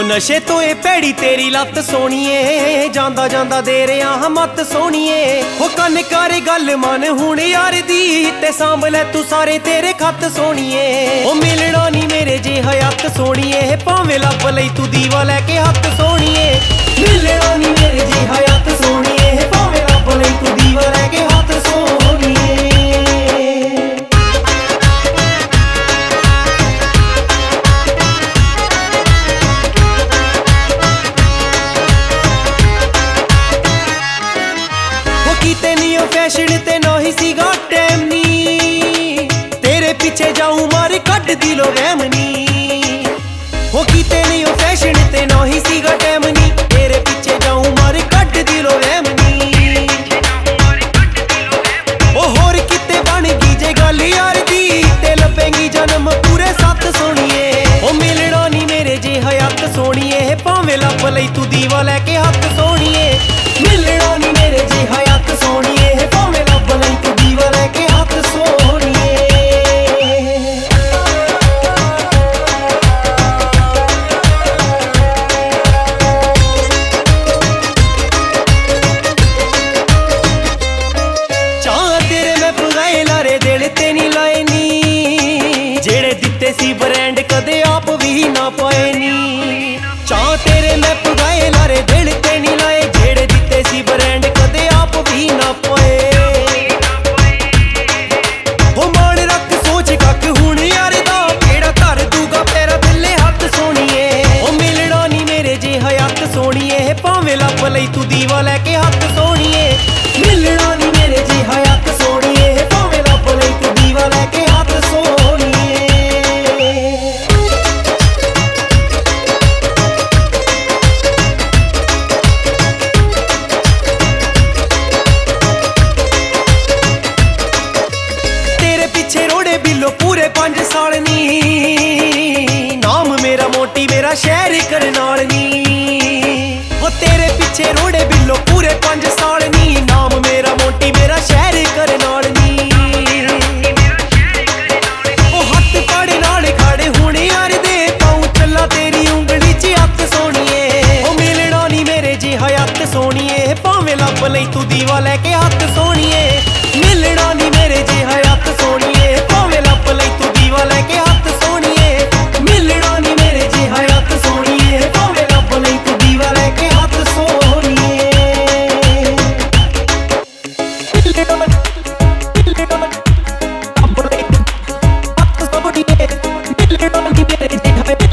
नशे तो ये भैड़ी तेरी लत सोणीए, जांदा जांदा दे रहा हाँ मत सोणीए। हो कन कर गल मन हुण यार दी, ते सांभ लै तू सारे तेरे खत सोणीए। ओ मिलना नी मेरे जे हयात सोणीए, भावें लभ लई तू दीवा लैके हत्थ सोणीए। मिलना नी मेरे जे हयात सोणीए, भावें लभ लई तू दीवा लैके हत्थ सोणीए। फैशन ते ना ही सीगा टैम नी, तेरे पीछे जाऊं मार कट दिलो वहम नी। हो कीते नहीं ओ फैशन ते ना ही सीगा टैम नी, तेरे पीछे जाऊं मार कट दिलो वहम नी। ओ होर किते बन गई जे गल यार दी, ते लपेंगी जन्म पूरे सत सोणीए। ओ मिलना नी मेरे जे हयात सोणीए, भावें लभ लई तू दीवा लैके हत्थ सोणीए। मिलना नी मेरे जे हयात सोणीए, सी ब्रांड कदे आप भी ना पाए नी। चाह तेरे मैं पुगाए लारे दिल ते नहीं लाए, जेड़े दिते सी ब्रांड कदे आप भी ना पाए। हो मान रख सोच कख हुण यार दा, केड़ा धर दूगा तेरा दिले हत्थ सोणीए। ओ मिलना नी मेरे जे हयात सोणीए, भावें लभ लई तू दीवा लैके हत्थ सोणीए। मिलना नी मेरे जे हयात सोणीए, भावें लभ लई तू दीवा लैके हत्थ सोणीए। पूरे 5 साल नी, नाम मेरा मोटी मेरा शहर करनाल नी। वो तेरे पीछे रोड़े बिल्लो पूरे 5 साल नी, नाम मेरा मोटी मेरा शहर करनाल नी। ओ हत्थ पाड़े नाल खाड़े हुण यार दे, पाऊं चला तेरी उंगली च हत्थ सोणीए। ओ मिलना नी मेरे जे हयात सोणीए, भावें लभ लई तू दीवा लैके हत्थ सोणीए। मिलना नी मेरे जे हयात सोणीए, भावें लभ लई तू दीवा लैके हत्थ सोणीए। मिलना नी मेरे जे हयात सोणीए, भावें लभ लई तू दीवा लैके हत्थ सोणीए। मिलना नी मेरे जे